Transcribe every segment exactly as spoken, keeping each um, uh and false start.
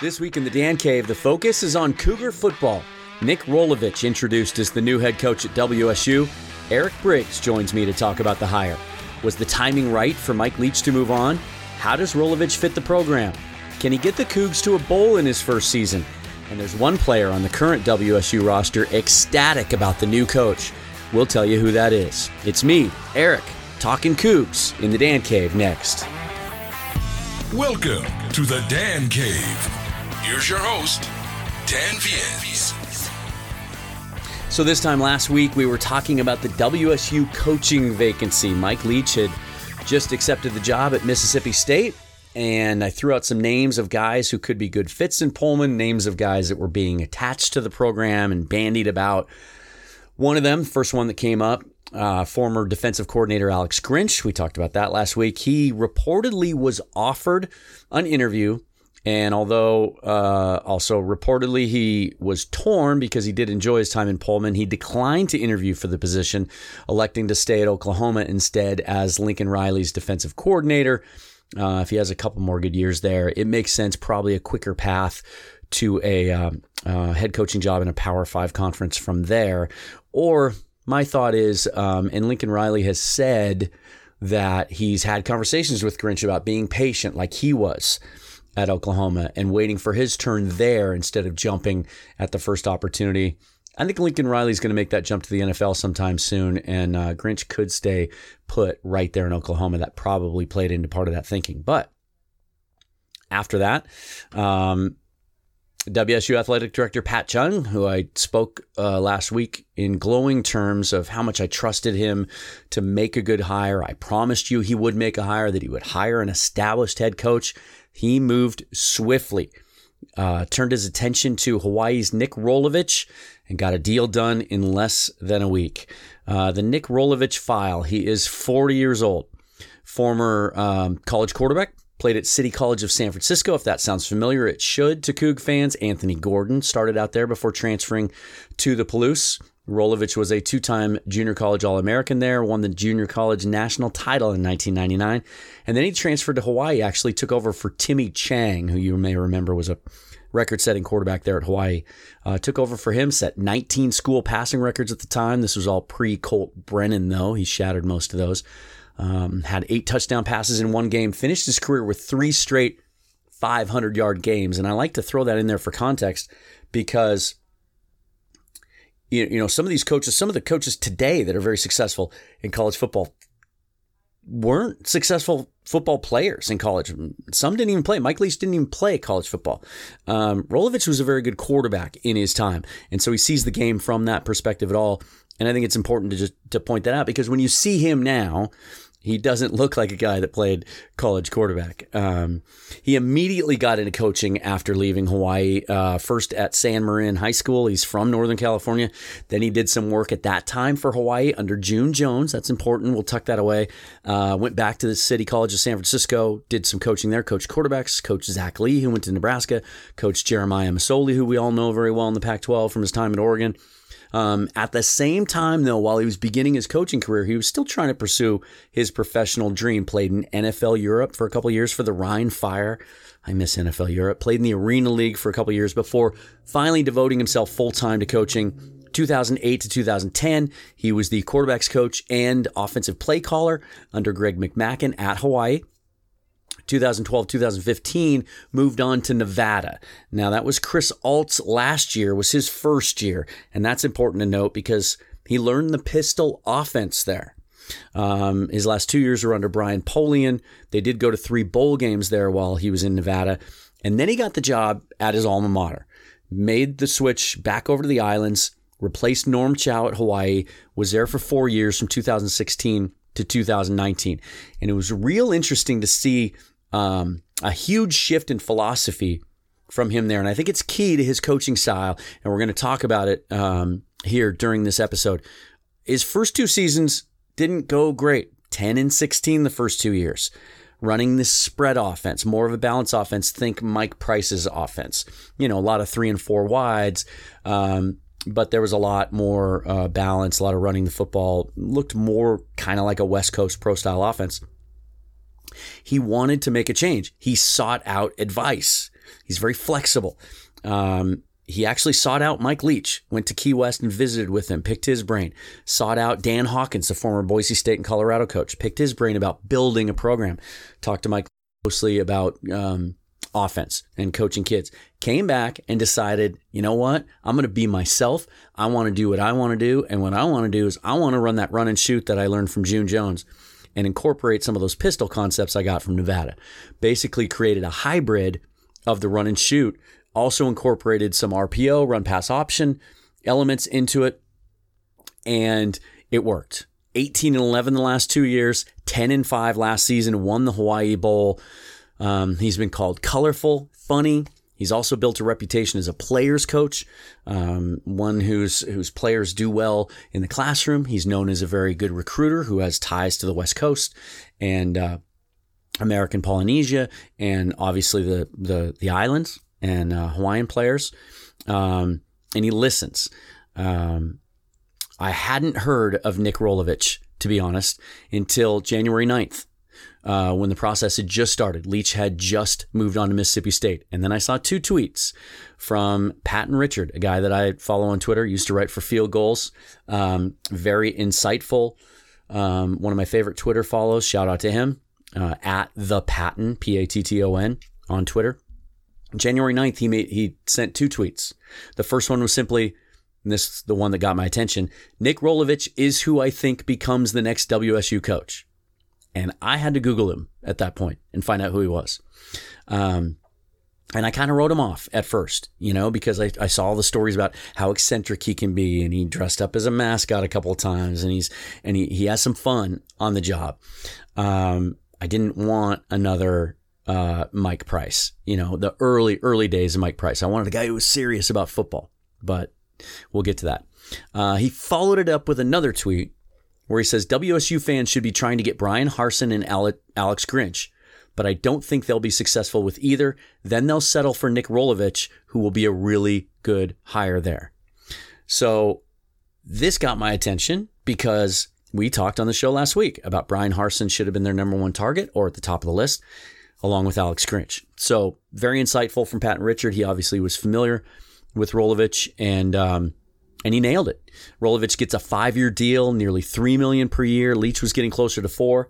This week in the Dan Cave, the focus is on Cougar football. Nick Rolovich introduced as the new head coach at W S U. Eric Briggs joins me to talk about the hire. Was the timing right for Mike Leach to move on? How does Rolovich fit the program? Can he get the Cougs to a bowl in his first season? And there's one player on the current W S U roster ecstatic about the new coach. We'll tell you who that is. It's me, Eric, talking Cougs in the Dan Cave next. Welcome to the Dan Cave. Here's your host, Dan Viens. So this time last week, we were talking about the W S U coaching vacancy. Mike Leach had just accepted the job at Mississippi State, and I threw out some names of guys who could be good fits in Pullman, names of guys that were being attached to the program and bandied about. One of them, first one that came up, uh, former defensive coordinator Alex Grinch. We talked about that last week. He reportedly was offered an interview. And although uh, also reportedly he was torn because he did enjoy his time in Pullman, he declined to interview for the position, electing to stay at Oklahoma instead as Lincoln Riley's defensive coordinator. Uh, if he has a couple more good years there, it makes sense, probably a quicker path to a uh, uh, head coaching job in a Power Five conference from there. Or my thought is, um, and Lincoln Riley has said that he's had conversations with Grinch about being patient like he was at Oklahoma and waiting for his turn there instead of jumping at the first opportunity. I think Lincoln Riley's going to make that jump to the N F L sometime soon, and uh, Grinch could stay put right there in Oklahoma. That probably played into part of that thinking. But after that, um, W S U Athletic Director Pat Chung, who I spoke uh, last week in glowing terms of how much I trusted him to make a good hire. I promised you he would make a hire, that he would hire an established head coach. He moved swiftly, uh, turned his attention to Hawaii's Nick Rolovich, and got a deal done in less than a week. Uh, the Nick Rolovich file, he is forty years old, former um, college quarterback, played at City College of San Francisco. If that sounds familiar, it should to Coug fans. Anthony Gordon started out there before transferring to the Palouse. Rolovich was a two-time junior college All-American there, won the junior college national title in nineteen ninety-nine, and then he transferred to Hawaii, actually took over for Timmy Chang, who you may remember was a record-setting quarterback there at Hawaii. Uh, took over for him, set nineteen school passing records at the time. This was all pre-Colt Brennan, though. He shattered most of those. Um, had eight touchdown passes in one game, finished his career with three straight five hundred yard games, and I like to throw that in there for context because you know, some of these coaches, some of the coaches today that are very successful in college football weren't successful football players in college. Some didn't even play. Mike Leach didn't even play college football. Um, Rolovich was a very good quarterback in his time. And so he sees the game from that perspective at all. And I think it's important to just to point that out because when you see him now, he doesn't look like a guy that played college quarterback. Um, he immediately got into coaching after leaving Hawaii, uh, first at San Marin High School. He's from Northern California. Then he did some work at that time for Hawaii under June Jones. That's important. We'll tuck that away. Uh, went back to the City College of San Francisco, did some coaching there, coached quarterbacks, coached Zach Lee, who went to Nebraska, coached Jeremiah Masoli, who we all know very well in the Pac twelve from his time at Oregon. Um, at the same time, though, while he was beginning his coaching career, he was still trying to pursue his professional dream. Played in N F L Europe for a couple of years for the Rhine Fire. I miss N F L Europe. Played in the Arena League for a couple of years before finally devoting himself full-time to coaching. two thousand eight to two thousand ten, he was the quarterback's coach and offensive play caller under Greg McMackin at Hawaii. twenty twelve, twenty fifteen, moved on to Nevada. Now, that was Chris Alt's last year, was his first year. And that's important to note because he learned the pistol offense there. Um, his last two years were under Brian Polian. They did go to three bowl games there while he was in Nevada. And then he got the job at his alma mater. Made the switch back over to the islands, replaced Norm Chow at Hawaii, was there for four years from two thousand sixteen to two thousand nineteen. And it was real interesting to see Um, a huge shift in philosophy from him there. And I think it's key to his coaching style. And we're going to talk about it um, here during this episode. His first two seasons didn't go great. ten and sixteen the first two years. Running this spread offense, more of a balanced offense. Think Mike Price's offense. You know, a lot of three and four wides. Um, but there was a lot more uh, balance, a lot of running the football. Looked more kind of like a West Coast pro style offense. He wanted to make a change. He sought out advice. He's very flexible. Um, he actually sought out Mike Leach, went to Key West and visited with him, picked his brain, sought out Dan Hawkins, the former Boise State and Colorado coach, picked his brain about building a program, talked to Mike closely about um, offense and coaching kids, came back and decided, you know what, I'm going to be myself. I want to do what I want to do. And what I want to do is I want to run that run and shoot that I learned from June Jones and incorporate some of those pistol concepts I got from Nevada. Basically created a hybrid of the run and shoot, also incorporated some R P O, run pass option elements into it, and it worked. eighteen and eleven the last two years, ten and five last season, won the Hawaii Bowl. Um, he's been called colorful, funny. He's also built a reputation as a player's coach, um, one whose whose players do well in the classroom. He's known as a very good recruiter who has ties to the West Coast and uh, American Polynesia, and obviously the the the islands and uh, Hawaiian players. Um, and he listens. Um, I hadn't heard of Nick Rolovich, to be honest, until January ninth. Uh, when the process had just started. Leach had just moved on to Mississippi State. And then I saw two tweets from Patton Richard, a guy that I follow on Twitter, used to write for Field Goals. Um, very insightful. Um, one of my favorite Twitter follows. Shout out to him. Uh, at the Patton, P A T T O N, on Twitter. January ninth, he made he sent two tweets. The first one was simply, and this is the one that got my attention, Nick Rolovich is who I think becomes the next W S U coach. And I had to Google him at that point and find out who he was. Um, and I kind of wrote him off at first, you know, because I, I saw all the stories about how eccentric he can be. And he dressed up as a mascot a couple of times. And he's and he, he has some fun on the job. Um, I didn't want another uh, Mike Price, you know, the early, early days of Mike Price. I wanted a guy who was serious about football. But we'll get to that. Uh, he followed it up with another tweet where he says, W S U fans should be trying to get Brian Harsin and Alex Grinch, but I don't think they'll be successful with either. Then they'll settle for Nick Rolovich, who will be a really good hire there. So this got my attention because we talked on the show last week about Brian Harsin should have been their number one target or at the top of the list, along with Alex Grinch. So very insightful from Patton Richard. He obviously was familiar with Rolovich, and um, And he nailed it. Rolovich gets a five-year deal, nearly three million dollars per year. Leach was getting closer to four.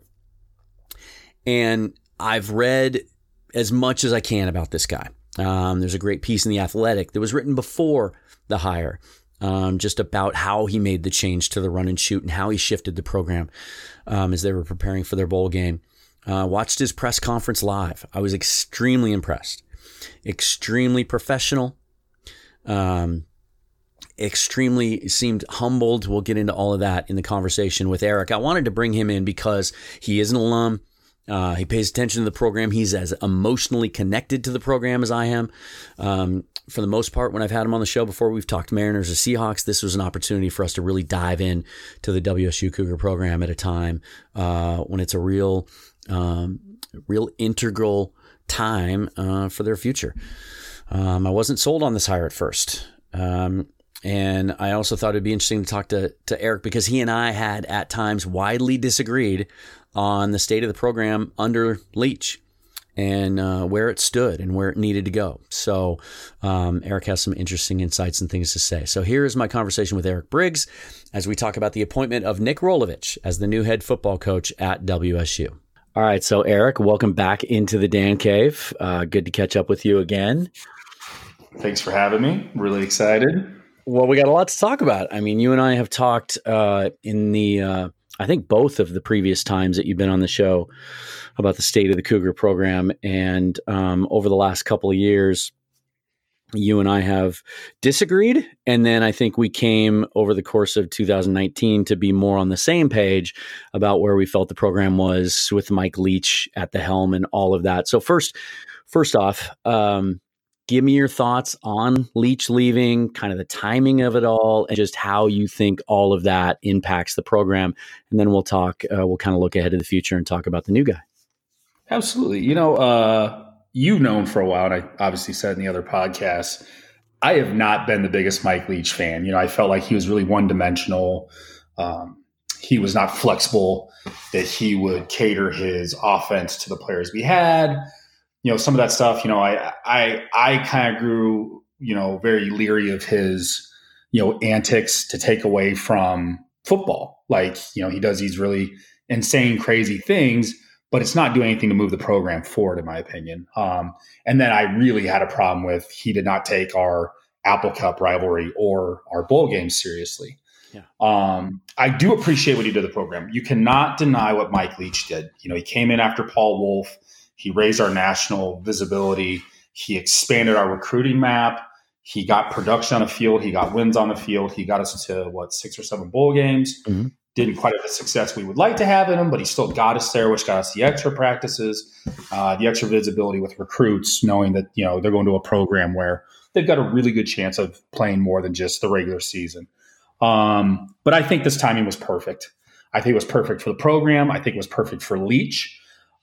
And I've read as much as I can about this guy. Um, there's a great piece in The Athletic that was written before the hire, um, just about how he made the change to the run and shoot and how he shifted the program um, as they were preparing for their bowl game. Uh, watched his press conference live. I was extremely impressed. Extremely professional. Um extremely seemed humbled. We'll get into all of that in the conversation with Eric. I wanted to bring him in because he is an alum. Uh, he pays attention to the program. He's as emotionally connected to the program as I am. Um, for the most part, when I've had him on the show before, we've talked Mariners or Seahawks. This was an opportunity for us to really dive in to the W S U Cougar program at a time uh, when it's a real, um, real integral time uh, for their future. Um, I wasn't sold on this hire at first. Um, And I also thought it'd be interesting to talk to, to Eric because he and I had at times widely disagreed on the state of the program under Leach and uh, where it stood and where it needed to go. So um, Eric has some interesting insights and things to say. So here is my conversation with Eric Briggs as we talk about the appointment of Nick Rolovich as the new head football coach at W S U. All right. So Eric, welcome back into the Dan Cave. Uh, good to catch up with you again. Thanks for having me. Really excited. Well, we got a lot to talk about. I mean, you and I have talked uh, in the, uh, I think both of the previous times that you've been on the show about the state of the Cougar program. And um, over the last couple of years, you and I have disagreed. And then I think we came over the course of two thousand nineteen to be more on the same page about where we felt the program was with Mike Leach at the helm and all of that. So first, first off, um, give me your thoughts on Leach leaving, kind of the timing of it all, and just how you think all of that impacts the program. And then we'll talk, uh, we'll kind of look ahead to the future and talk about the new guy. Absolutely. You know, uh, you've known for a while, and I obviously said in the other podcasts, I have not been the biggest Mike Leach fan. You know, I felt like he was really one-dimensional. Um, he was not flexible, that he would cater his offense to the players we had. you know, some of that stuff, you know, I, I, I kind of grew, you know, very leery of his, you know, antics to take away from football. Like, you know, he does these really insane, crazy things, but it's not doing anything to move the program forward, in my opinion. Um, and then I really had a problem with, he did not take our Apple Cup rivalry or our bowl games seriously. Yeah. Um, I do appreciate what he did to the program. You cannot deny what Mike Leach did. You know, he came in after Paul Wulff. He raised our national visibility. He expanded our recruiting map. He got production on the field. He got wins on the field. He got us to, what, six or seven bowl games. Mm-hmm. Didn't quite have the success we would like to have in him, but he still got us there, which got us the extra practices, uh, the extra visibility with recruits, knowing that, you know, they're going to a program where they've got a really good chance of playing more than just the regular season. Um, but I think this timing was perfect. I think it was perfect for the program. I think it was perfect for Leach.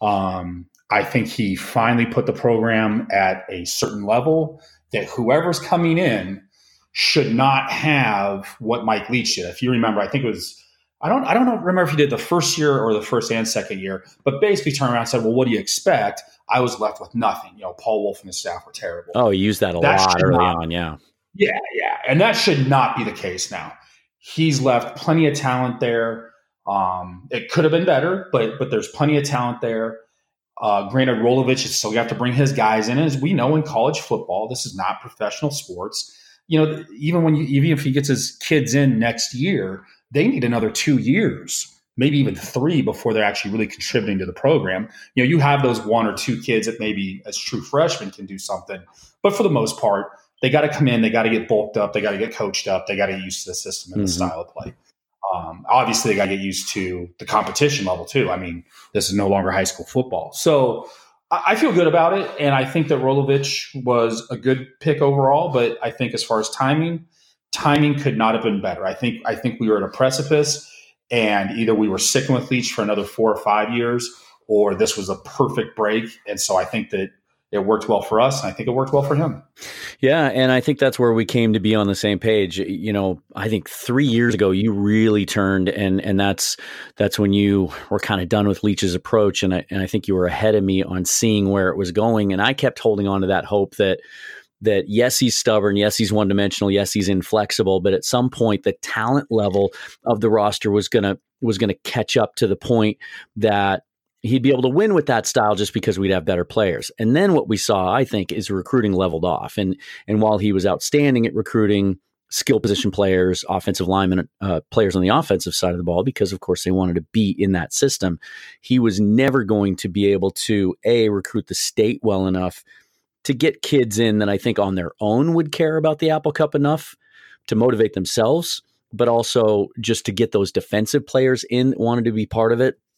Um, I think he finally put the program at a certain level that whoever's coming in should not have what Mike Leach did. If you remember, I think it was, I don't, I don't know, remember if he did the first year or the first and second year, but basically turned around and said, well, what do you expect? I was left with nothing. You know, Paul Wulff and his staff were terrible. Oh, he used that a that lot early not, on. Yeah. Yeah. Yeah. And that should not be the case now. He's left plenty of talent there. Um, it could have been better, but, but there's plenty of talent there. Uh, granted, Rolovich is still, you have to bring his guys in. As we know in college football, this is not professional sports. You know, even when you, even if he gets his kids in next year, they need another two years, maybe even three before they're actually really contributing to the program. You know, you have those one or two kids that maybe as true freshmen can do something, but for the most part, they got to come in, they got to get bulked up, they got to get coached up, they got to get used to the system and mm-hmm. the style of play. Um, obviously, they got to get used to the competition level too. I mean, this is no longer high school football. So I, I feel good about it, and I think that Rolovich was a good pick overall. But I think as far as timing, timing could not have been better. I think I think we were at a precipice, and either we were sticking with Leach for another four or five years, or this was a perfect break. And so I think that it worked well for us, and I think it worked well for him. Yeah, and I think that's where we came to be on the same page. You know, I think three years ago you really turned, and and that's that's when you were kind of done with Leach's approach, and I and I think you were ahead of me on seeing where it was going, and I kept holding on to that hope that that yes, he's stubborn, yes, he's one dimensional, yes, he's inflexible, but at some point the talent level of the roster was gonna was gonna catch up to the point that he'd be able to win with that style just because we'd have better players. And then what we saw, I think, is recruiting leveled off. And and while he was outstanding at recruiting skill position players, offensive linemen, uh, players on the offensive side of the ball, because of course they wanted to be in that system, he was never going to be able to, A, recruit the state well enough to get kids in that I think on their own would care about the Apple Cup enough to motivate themselves, but also just to get those defensive players in that wanted to be part of it.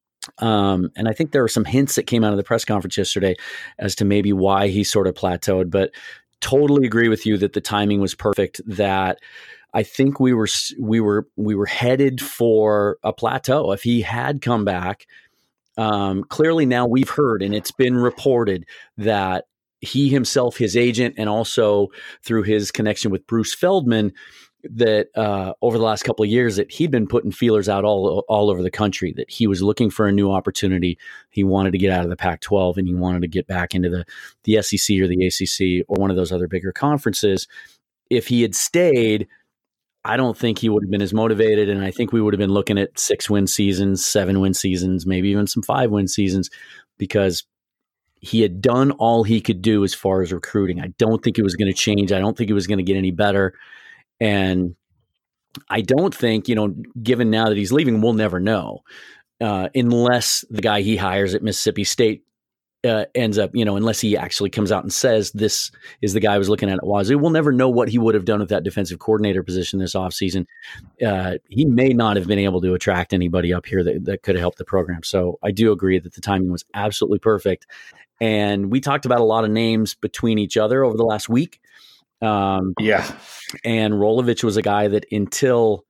Um, and I think there were some hints that came out of the press conference yesterday as to maybe why he sort of plateaued, but totally agree with you that the timing was perfect, that I think we were, we were, we were headed for a plateau. If he had come back, um, clearly now we've heard, and it's been reported that he himself, his agent, and also through his connection with Bruce Feldman, that uh, over the last couple of years that he'd been putting feelers out all all over the country, that he was looking for a new opportunity. He wanted to get out of the Pac twelve and he wanted to get back into the, the S E C or the A C C or one of those other bigger conferences. If he had stayed, I don't think he would have been as motivated. And I think we would have been looking at six win seasons, seven win seasons, maybe even some five win seasons, because he had done all he could do as far as recruiting. I don't think it was going to change. I don't think it was going to get any better. And I don't think, you know, given now that he's leaving, we'll never know uh, unless the guy he hires at Mississippi State uh, ends up, you know, unless he actually comes out and says this is the guy I was looking at at Wazoo. We'll never know what he would have done with that defensive coordinator position this offseason. Uh, he may not have been able to attract anybody up here that, that could have helped the program. So I do agree that the timing was absolutely perfect. And we talked about a lot of names between each other over the last week. Um, yeah. And Rolovich was a guy that until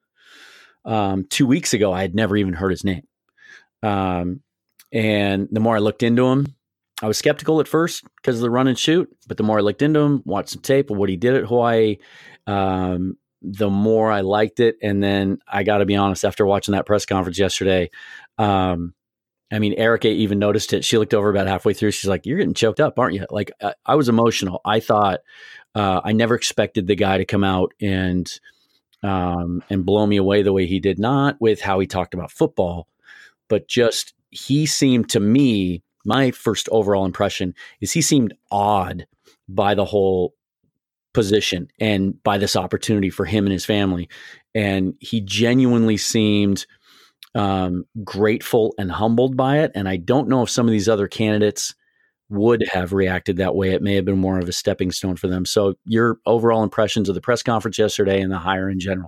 um, two weeks ago, I had never even heard his name. Um, and the more I looked into him, I was skeptical at first because of the run and shoot. But the more I looked into him, watched some tape of what he did at Hawaii, um, the more I liked it. And then I got to be honest, after watching that press conference yesterday, um, I mean, Erica even noticed it. She looked over about halfway through. She's like, "You're getting choked up, aren't you?" Like, I, I was emotional. I thought, uh, I never expected the guy to come out and, um, and blow me away the way he did, not with how he talked about football, but just, he seemed to me, my first overall impression is he seemed awed by the whole position and by this opportunity for him and his family. And he genuinely seemed um, grateful and humbled by it. And I don't know if some of these other candidates would have reacted that way. It may have been more of a stepping stone for them. So your overall impressions of the press conference yesterday and the hire in general?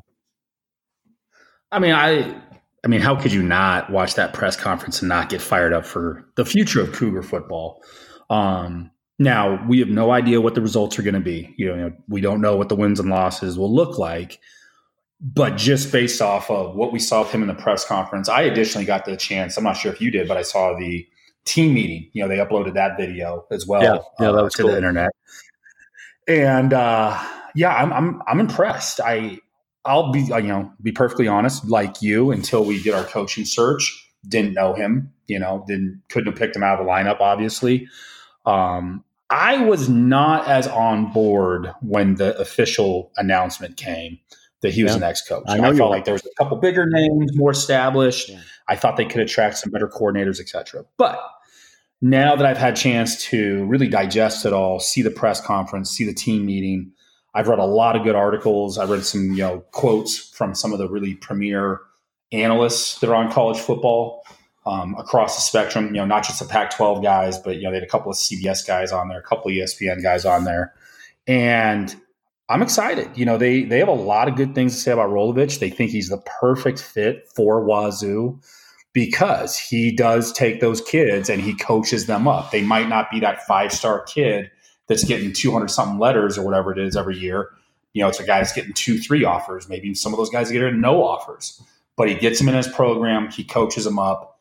I mean, I, I mean, how could you not watch that press conference and not get fired up for the future of Cougar football? Um, now we have no idea what the results are going to be. You know, we don't know what the wins and losses will look like. But just based off of what we saw of him in the press conference, I additionally got the chance. I'm not sure if you did, but I saw the team meeting. You know, they uploaded that video as well yeah, yeah, that uh, was to cool. the internet. And uh, yeah, I'm I'm I'm impressed. I I'll be you know be perfectly honest, like you, until we did our coaching search, didn't know him. You know, didn't couldn't have picked him out of the lineup. Obviously, um, I was not as on board when the official announcement came that he was yeah. an ex-coach. I, I felt like there was a couple bigger names, more established. Yeah. I thought they could attract some better coordinators, et cetera. But now that I've had a chance to really digest it all, see the press conference, see the team meeting, I've read a lot of good articles. I read some, you know, quotes from some of the really premier analysts that are on college football um, across the spectrum. You know, not just the Pac twelve guys, but you know, they had a couple of C B S guys on there, a couple of E S P N guys on there, and I'm excited. You know, they they have a lot of good things to say about Rolovich. They think he's the perfect fit for Wazoo because he does take those kids and he coaches them up. They might not be that five-star kid that's getting two hundred something letters or whatever it is every year. You know, it's a guy that's getting two, three offers. Maybe some of those guys get no offers. But he gets them in his program. He coaches them up.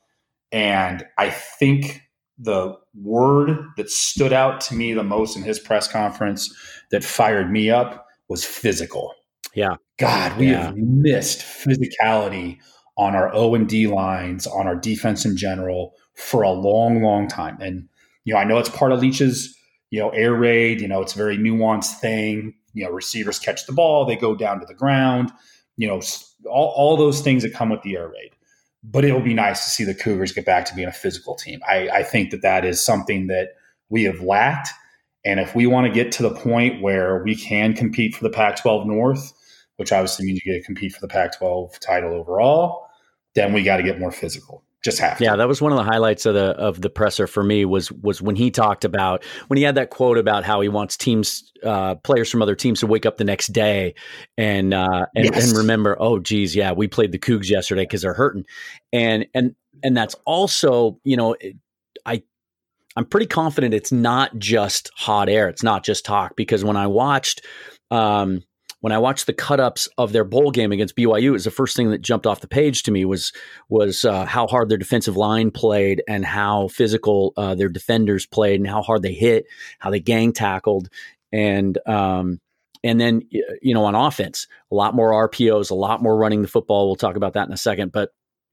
And I think the word that stood out to me the most in his press conference that fired me up was physical. Yeah. God, we yeah. have missed physicality on our O and D lines, on our defense in general for a long, long time. And, you know, I know it's part of Leach's, you know, air raid, you know, it's a very nuanced thing. You know, receivers catch the ball, they go down to the ground, you know, all, all those things that come with the air raid. But it will be nice to see the Cougars get back to being a physical team. I, I think that that is something that we have lacked. And if we want to get to the point where we can compete for the Pac twelve North, which obviously means you get to compete for the Pac twelve title overall, then we got to get more physical. Just have to. Yeah, that was one of the highlights of the of the presser for me was was when he talked about when he had that quote about how he wants teams uh, players from other teams to wake up the next day and uh, and, yes. and remember, oh geez, yeah, we played the Cougs yesterday because they're hurting, and and and that's also, you know, I I'm pretty confident it's not just hot air, it's not just talk, because when I watched. Um, When I watched the cut-ups of their bowl game against B Y U, it was the first thing that jumped off the page to me was was uh, how hard their defensive line played and how physical uh, their defenders played and how hard they hit, how they gang tackled, and um, and then you know on offense, a lot more R P Os, a lot more running the football. We'll talk about that in a second, but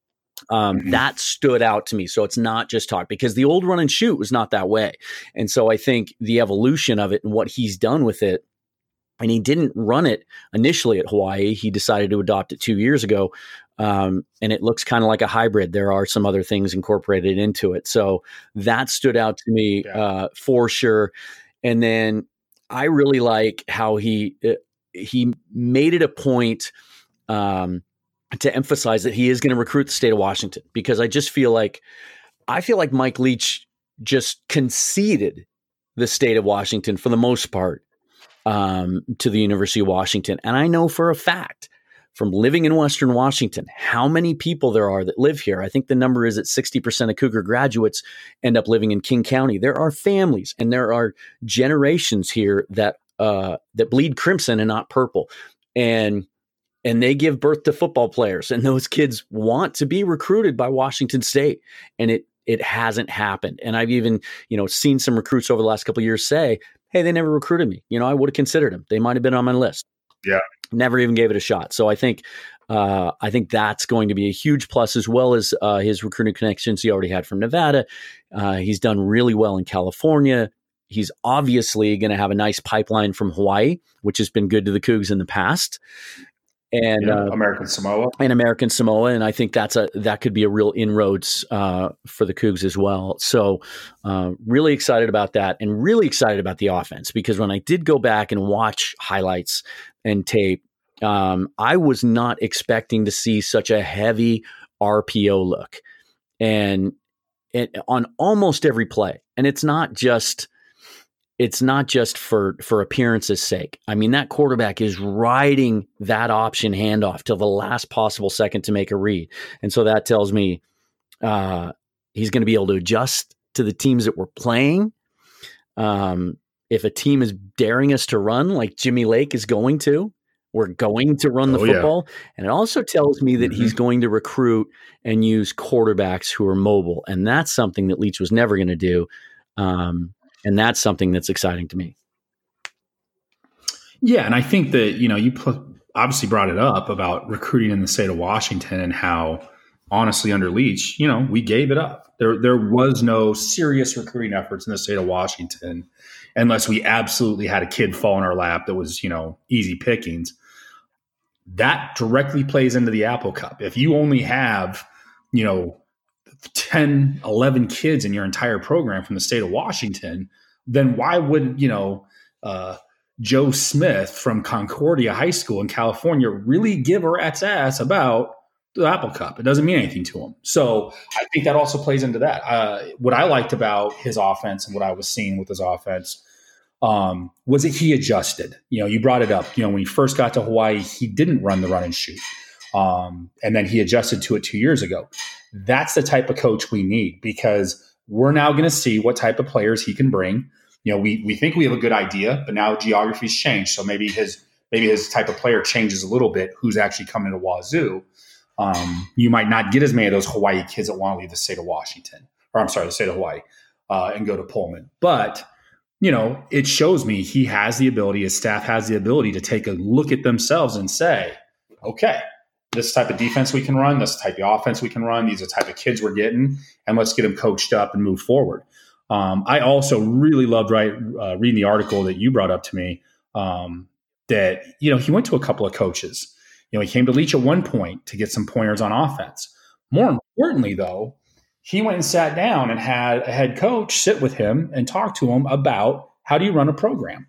um, mm-hmm. that stood out to me. So it's not just talk, because the old run and shoot was not that way, and so I think the evolution of it and what he's done with it. And he didn't run it initially at Hawaii. He decided to adopt it two years ago. Um, and it looks kind of like a hybrid. There are some other things incorporated into it. So that stood out to me yeah. uh, for sure. And then I really like how he uh, he made it a point um, to emphasize that he is going to recruit the state of Washington, because I just feel like I feel like Mike Leach just conceded the state of Washington for the most part. Um, to the University of Washington. And I know for a fact from living in Western Washington, how many people there are that live here. I think the number is that sixty percent of Cougar graduates end up living in King County. There are families and there are generations here that uh, that bleed crimson and not purple. And and they give birth to football players. And those kids want to be recruited by Washington State. And it it hasn't happened. And I've even, you know, seen some recruits over the last couple of years say, hey, they never recruited me. You know, I would have considered them. They might have been on my list. Yeah. Never even gave it a shot. So I think Uh, I think that's going to be a huge plus, as well as uh, his recruiting connections he already had from Nevada. Uh, he's done really well in California. He's obviously going to have a nice pipeline from Hawaii, which has been good to the Cougs in the past. And yeah, uh, American Samoa and American Samoa, and I think that's a that could be a real inroads uh, for the Cougs as well. So, uh, really excited about that, and really excited about the offense, because when I did go back and watch highlights and tape, um, I was not expecting to see such a heavy R P O look, and it, on almost every play, and it's not just. It's not just for, for appearance's sake. I mean, that quarterback is riding that option handoff till the last possible second to make a read. And so that tells me uh, he's going to be able to adjust to the teams that we're playing. Um, if a team is daring us to run like Jimmy Lake is going to, we're going to run the oh, football. Yeah. And it also tells me that mm-hmm. he's going to recruit and use quarterbacks who are mobile. And that's something that Leach was never going to do. Um, And that's something that's exciting to me. Yeah, and I think that, you know, you pl- obviously brought it up about recruiting in the state of Washington, and how, honestly, under Leach, you know, we gave it up. There, there was no serious recruiting efforts in the state of Washington unless we absolutely had a kid fall in our lap that was, you know, easy pickings. That directly plays into the Apple Cup. If you only have, you know, ten, eleven kids in your entire program from the state of Washington, then why would, you know, uh, Joe Smith from Concordia High School in California really give a rat's ass about the Apple Cup? It doesn't mean anything to him. So I think that also plays into that. Uh, what I liked about his offense and what I was seeing with his offense um, was that he adjusted. You know, you brought it up. You know, when he first got to Hawaii, he didn't run the run and shoot. Um, and then he adjusted to it two years ago. That's the type of coach we need, because we're now going to see what type of players he can bring. You know, we we think we have a good idea, but now geography's changed. So maybe his maybe his type of player changes a little bit. Who's actually coming to Wazoo? Um, you might not get as many of those Hawaii kids that want to leave the state of Washington, or I'm sorry, the state of Hawaii, uh, and go to Pullman. But you know, it shows me he has the ability. His staff has the ability to take a look at themselves and say, okay, this type of defense we can run, this type of offense we can run, these are the type of kids we're getting, and let's get them coached up and move forward. Um, I also really loved right, uh, reading the article that you brought up to me, um, that, you know, he went to a couple of coaches. You know, he came to Leach at one point to get some pointers on offense. More importantly, though, he went and sat down and had a head coach sit with him and talk to him about how do you run a program.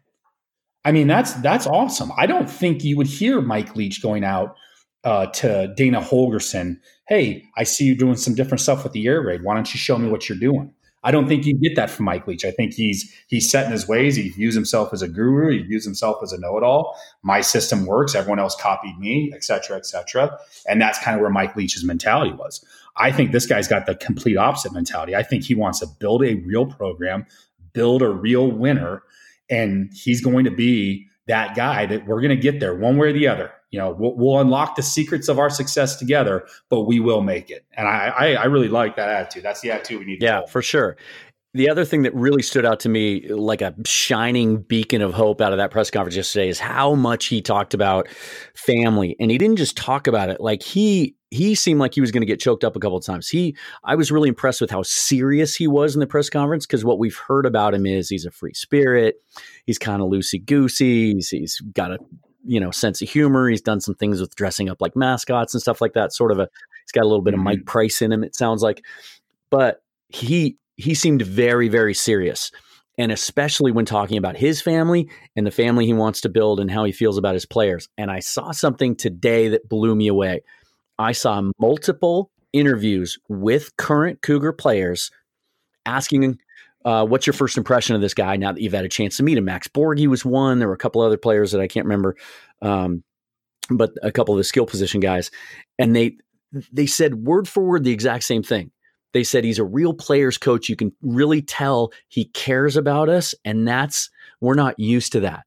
I mean, that's that's awesome. I don't think you would hear Mike Leach going out Uh, to Dana Holgerson, hey, I see you doing some different stuff with the air raid. Why don't you show me what you're doing? I don't think you get that from Mike Leach. I think he's he's set in his ways. He views himself as a guru. He views himself as a know-it-all. My system works. Everyone else copied me, et cetera, et cetera. And that's kind of where Mike Leach's mentality was. I think this guy's got the complete opposite mentality. I think he wants to build a real program, build a real winner, and he's going to be that guy that we're going to get there one way or the other. You know, we'll, we'll unlock the secrets of our success together, but we will make it. And I, I, I really like that attitude. That's the attitude we need to Yeah, hold. for sure. The other thing that really stood out to me like a shining beacon of hope out of that press conference yesterday is how much he talked about family. And he didn't just talk about it. Like he he seemed like he was going to get choked up a couple of times. He I was really impressed with how serious he was in the press conference, because what we've heard about him is he's a free spirit. He's kind of loosey-goosey. He's, he's got a you know, sense of humor. He's done some things with dressing up like mascots and stuff like that. Sort of a, he's got a little bit mm-hmm. of Mike Price in him, it sounds like, but he, he seemed very, very serious. And especially when talking about his family and the family he wants to build and how he feels about his players. And I saw something today that blew me away. I saw multiple interviews with current Cougar players asking, Uh, what's your first impression of this guy now that you've had a chance to meet him? Max Borghi was one. There were a couple other players that I can't remember, um, but a couple of the skill position guys. And they they said word for word the exact same thing. They said he's a real players coach. You can really tell he cares about us, and that's we're not used to that.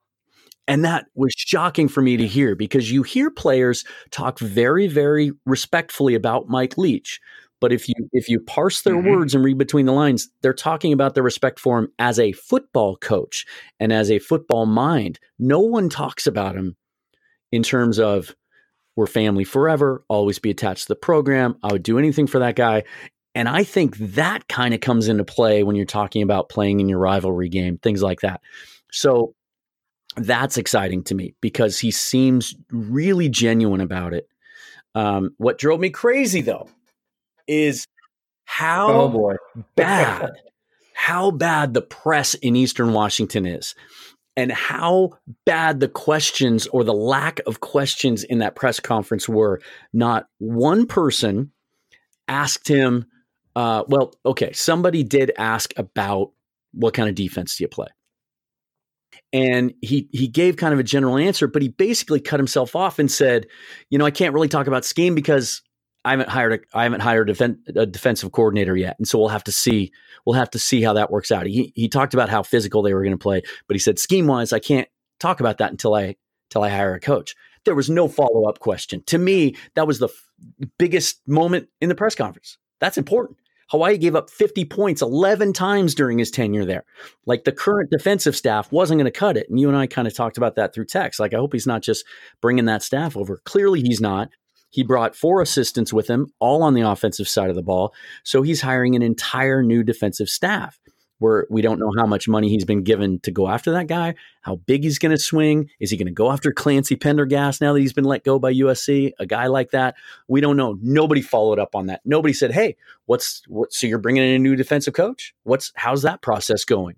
And that was shocking for me to hear, because you hear players talk very, very respectfully about Mike Leach. But if you if you parse their mm-hmm. words and read between the lines, they're talking about their respect for him as a football coach and as a football mind. No one talks about him in terms of We're family forever, always be attached to the program. I would do anything for that guy. And I think that kind of comes into play when you're talking about playing in your rivalry game, things like that. So that's exciting to me because he seems really genuine about it. Um, what drove me crazy, though, is how oh boy. bad, how bad the press in Eastern Washington is, and how bad the questions or the lack of questions in that press conference were. Not one person asked him, uh, well, okay, somebody did ask about what kind of defense do you play? And he he gave kind of a general answer, but he basically cut himself off and said, you know, I can't really talk about scheme because I haven't hired a I haven't hired a, defen- a defensive coordinator yet, and so we'll have to see we'll have to see how that works out. He he talked about how physical they were going to play, but he said scheme wise, I can't talk about that until I until I hire a coach. There was no follow up question. To me, that was the f- biggest moment in the press conference. That's important. Hawaii gave up fifty points eleven times during his tenure there. Like the current defensive staff wasn't going to cut it. And you and I kind of talked about that through text. Like, I hope he's not just bringing that staff over. Clearly he's not. He brought four assistants with him, all on the offensive side of the ball. So he's hiring an entire new defensive staff where we don't know how much money he's been given to go after that guy, how big he's going to swing. Is he going to go after Clancy Pendergast now that he's been let go by U S C? A guy like that? We don't know. Nobody followed up on that. Nobody said, hey, what's what? So you're bringing in a new defensive coach? What's how's that process going?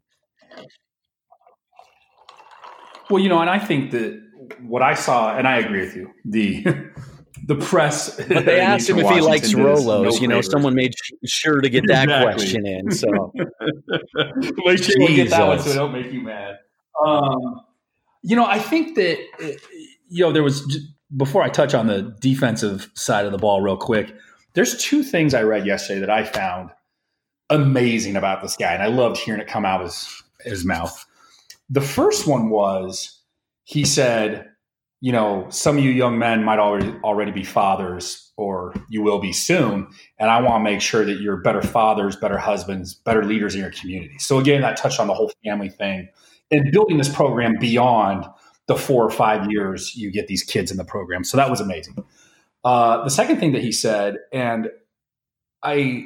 Well, you know, and I think that what I saw, and I agree with you, the the press. But they asked him if he likes Rolos. No, you know, someone made sh- sure to get that exactly. question in. So make sure you get that one so it don't make you mad. Um, you know, I think that you know there was before I touch on the defensive side of the ball real quick. There's two things I read yesterday that I found amazing about this guy, and I loved hearing it come out of his, his mouth. The first one was he said, you know, some of you young men might already already be fathers, or you will be soon. And I want to make sure that you're better fathers, better husbands, better leaders in your community. So again, that touched on the whole family thing and building this program beyond the four or five years you get these kids in the program. So that was amazing. Uh, the second thing that he said, and I,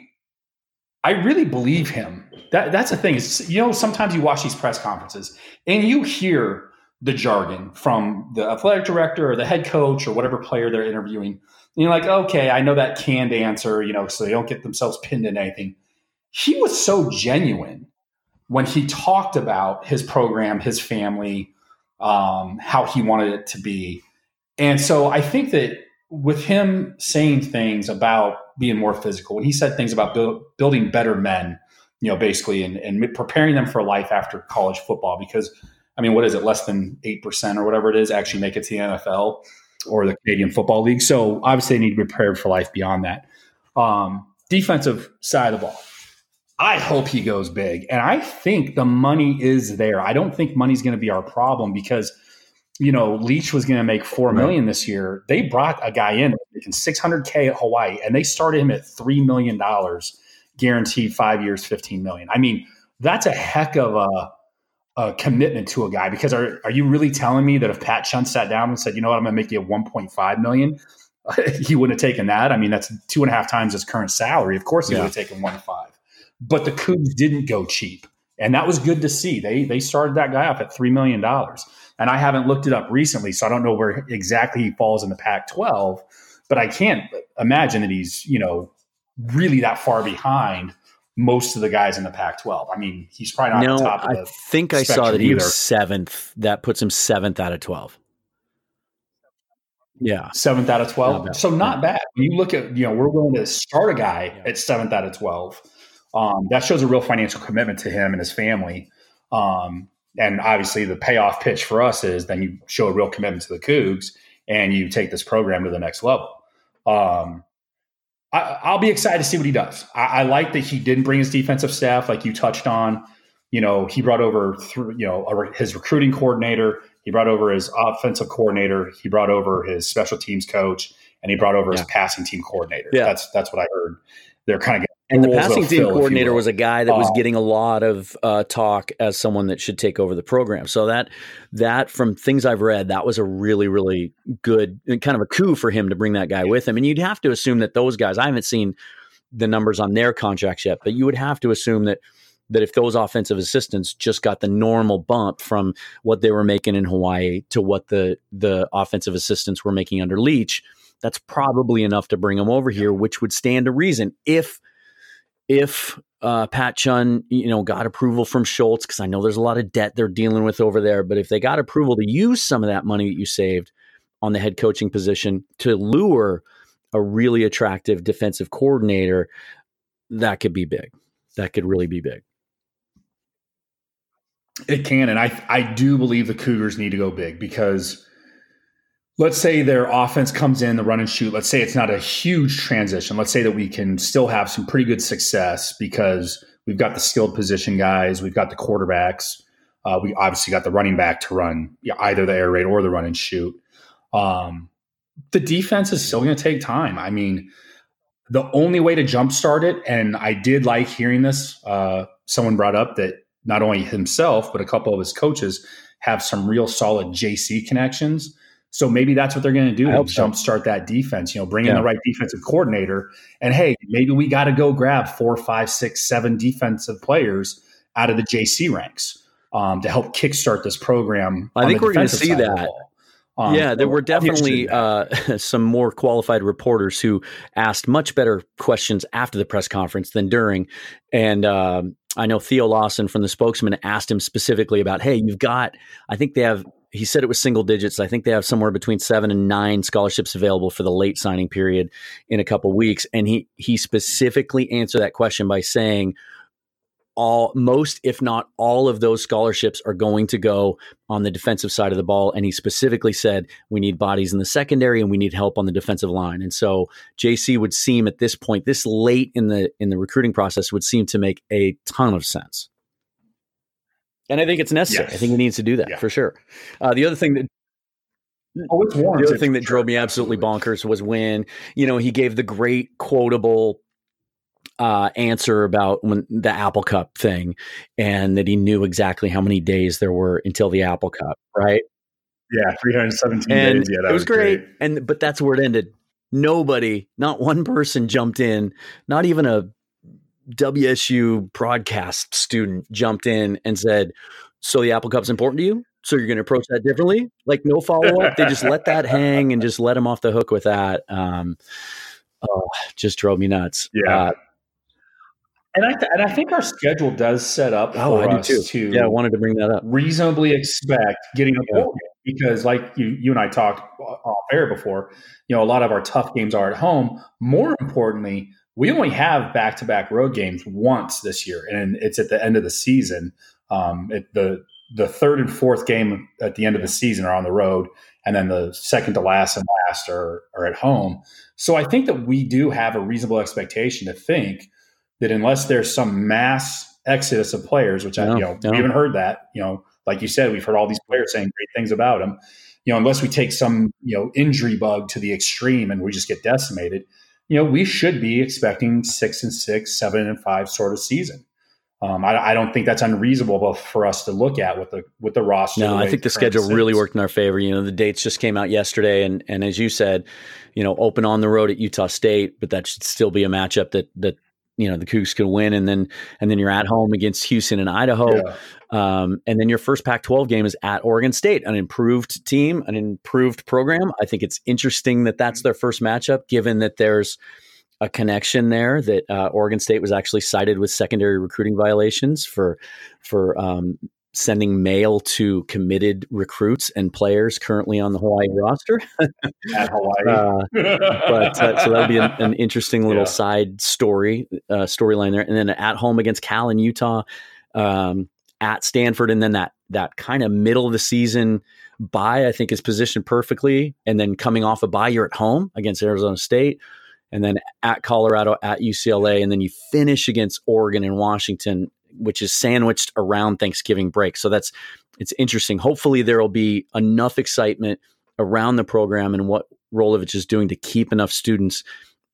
I really believe him. That that's the thing is, you know, sometimes you watch these press conferences and you hear the jargon from the athletic director or the head coach or whatever player they're interviewing. And you're like, okay, I know that canned answer, you know, so they don't get themselves pinned in anything. He was so genuine when he talked about his program, his family, um, how he wanted it to be. And so I think that with him saying things about being more physical, when he said things about build, building better men, you know, basically, and, and preparing them for life after college football, because I mean, what is it? Less than eight percent or whatever it is actually make it to the N F L or the Canadian Football League. So obviously they need to be prepared for life beyond that. Um, defensive side of the ball. I hope he goes big. And I think the money is there. I don't think money's going to be our problem because, you know, Leach was going to make four million dollars this year. They brought a guy in making six hundred K at Hawaii, and they started him at three million dollars guaranteed, five years, fifteen million dollars. I mean, that's a heck of a, a commitment to a guy, because are are you really telling me that if Pat Chun sat down and said, you know what, I'm going to make you one point five million dollars, he wouldn't have taken that? I mean, that's two and a half times his current salary. Of course he yeah. would have taken one point five. But the Cougs didn't go cheap. And that was good to see. They they started that guy off at three million dollars. And I haven't looked it up recently, so I don't know where exactly he falls in the Pac twelve. But I can't imagine that he's, you know, really that far behind most of the guys in the Pac twelve. I mean, he's probably not no, at the top of the I think I saw that he either. was seventh. That puts him seventh out of twelve. Yeah. Seventh out of twelve. Not so not bad. When you look at, you know, we're willing to start a guy yeah. at seventh out of twelve. Um, that shows a real financial commitment to him and his family. Um, and obviously the payoff pitch for us is then you show a real commitment to the Cougs and you take this program to the next level. Um, I, I'll be excited to see what he does. I, I like that he didn't bring his defensive staff like you touched on. You know, he brought over through, you know, his recruiting coordinator. He brought over his offensive coordinator. He brought over his special teams coach, and he brought over yeah. his passing team coordinator. Yeah. That's that's what I heard. They're kind of And the roles passing they'll team fill, if you coordinator will. was a guy that was Uh, getting a lot of uh, talk as someone that should take over the program. So that that from things I've read, that was a really, really good kind of a coup for him to bring that guy with him. And you'd have to assume that those guys, I haven't seen the numbers on their contracts yet, but you would have to assume that that if those offensive assistants just got the normal bump from what they were making in Hawaii to what the the offensive assistants were making under Leach, that's probably enough to bring them over here, which would stand to reason if if uh, Pat Chun, you know, got approval from Schultz, because I know there's a lot of debt they're dealing with over there, but if they got approval to use some of that money that you saved on the head coaching position to lure a really attractive defensive coordinator, that could be big. That could really be big. It can, and I I do believe the Cougars need to go big because let's say their offense comes in, the run and shoot. Let's say it's not a huge transition. Let's say that we can still have some pretty good success because we've got the skilled position guys, we've got the quarterbacks, uh, we obviously got the running back to run either the air raid or the run and shoot. Um, the defense is still going to take time. I mean, the only way to jumpstart it, and I did like hearing this, uh, someone brought up that not only himself, but a couple of his coaches have some real solid J C connections. So maybe that's what they're going to do to jumpstart so. that defense, you know, bring yeah. in the right defensive coordinator. And hey, maybe we got to go grab four, five, six, seven defensive players out of the J C ranks um, to help kickstart this program. I think we're going to see that. Um, yeah, there were definitely uh, some more qualified reporters who asked much better questions after the press conference than during. And um, I know Theo Lawson from the Spokesman asked him specifically about, hey, you've got, I think they have, he said it was single digits. I think they have somewhere between seven and nine scholarships available for the late signing period in a couple of weeks. And he he specifically answered that question by saying all most, if not all of those scholarships are going to go on the defensive side of the ball. And he specifically said, we need bodies in the secondary and we need help on the defensive line. And so J C would seem at this point, this late in the in the recruiting process would seem to make a ton of sense. And I think it's necessary. Yes. I think he needs to do that yeah. for sure. Uh, the other thing that oh, it's the other thing that sure. drove me absolutely bonkers was when, you know, he gave the great quotable uh, answer about when the Apple Cup thing, and that he knew exactly how many days there were until the Apple Cup, right? Yeah, three hundred seventeen and days. Yeah, that it was, was great. great. And but that's where it ended. Nobody, not one person jumped in, not even a W S U broadcast student jumped in and said, so the Apple Cup's important to you? So you're going to approach that differently? Like no follow-up? They just let that hang and just let him off the hook with that. Um, oh, just drove me nuts. Yeah. Uh, and I th- and I think our schedule does set up oh, for I us do too. to yeah, I wanted to bring that up. reasonably expect getting a yeah. bowl game because like you you and I talked off air before, you know, a lot of our tough games are at home. More importantly, we only have back-to-back road games once this year, and it's at the end of the season. Um, it, the the third and fourth game at the end of the season are on the road, and then the second to last and last are, are at home. So I think that we do have a reasonable expectation to think that unless there's some mass exodus of players, which no, I, you know, no. we haven't heard that, you know, like you said, we've heard all these players saying great things about them. You know, unless we take some, you know, injury bug to the extreme and we just get decimated, you know, we should be expecting six and six, seven and five sort of season. Um, I, I don't think that's unreasonable for us to look at with the with the roster. No, the I think the schedule sits. really worked in our favor. You know, the dates just came out yesterday, and and as you said, you know, open on the road at Utah State, but that should still be a matchup that that you know the Cougs could win, and then and then you're at home against Houston and Idaho, yeah. um, and then your first Pac twelve game is at Oregon State, an improved team, an improved program. I think it's interesting that that's their first matchup, given that there's a connection there that uh, Oregon State was actually cited with secondary recruiting violations for for um, sending mail to committed recruits and players currently on the Hawaii roster. At Hawaii, uh, but uh, so that'll be an, an interesting little yeah. side story uh, storyline there. And then at home against Cal and Utah, um, at Stanford, and then that that kind of middle of the season bye, I think is positioned perfectly. And then coming off a bye, you're at home against Arizona State. And then at Colorado, at U C L A, and then you finish against Oregon and Washington, which is sandwiched around Thanksgiving break. So that's it's interesting. Hopefully there will be enough excitement around the program and what Rolovich is doing to keep enough students